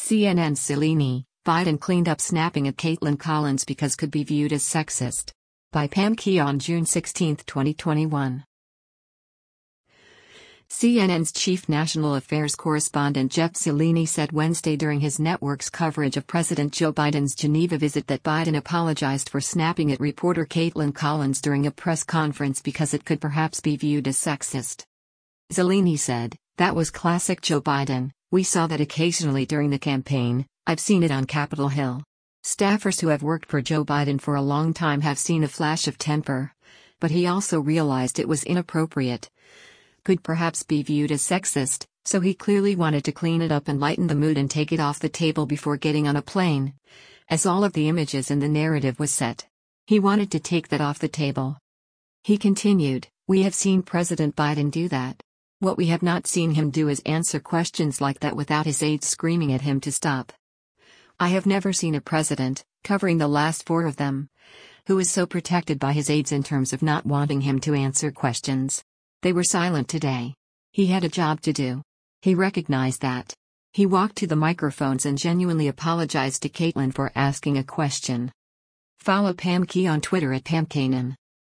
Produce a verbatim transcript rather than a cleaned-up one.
C N N's Cellini, Biden cleaned up snapping at Kaitlan Collins because could be viewed as sexist. By Pam Key on June sixteenth, twenty twenty-one. C N N's chief national affairs correspondent Jeff Cellini said Wednesday during his network's coverage of President Joe Biden's Geneva visit that Biden apologized for snapping at reporter Kaitlan Collins during a press conference because it could perhaps be viewed as sexist. Cellini said, "That was classic Joe Biden. We saw that occasionally during the campaign. I've seen it on Capitol Hill. Staffers who have worked for Joe Biden for a long time have seen a flash of temper. But he also realized it was inappropriate. Could perhaps be viewed as sexist, so he clearly wanted to clean it up and lighten the mood and take it off the table before getting on a plane. As all of the images in the narrative was set, he wanted to take that off the table." He continued, "We have seen President Biden do that. What we have not seen him do is answer questions like that without his aides screaming at him to stop. I have never seen a president, covering the last four of them, who is so protected by his aides in terms of not wanting him to answer questions. They were silent today. He had a job to do. He recognized that. He walked to the microphones and genuinely apologized to Kaitlan for asking a question." Follow Pam Key on Twitter at Pam Kanan.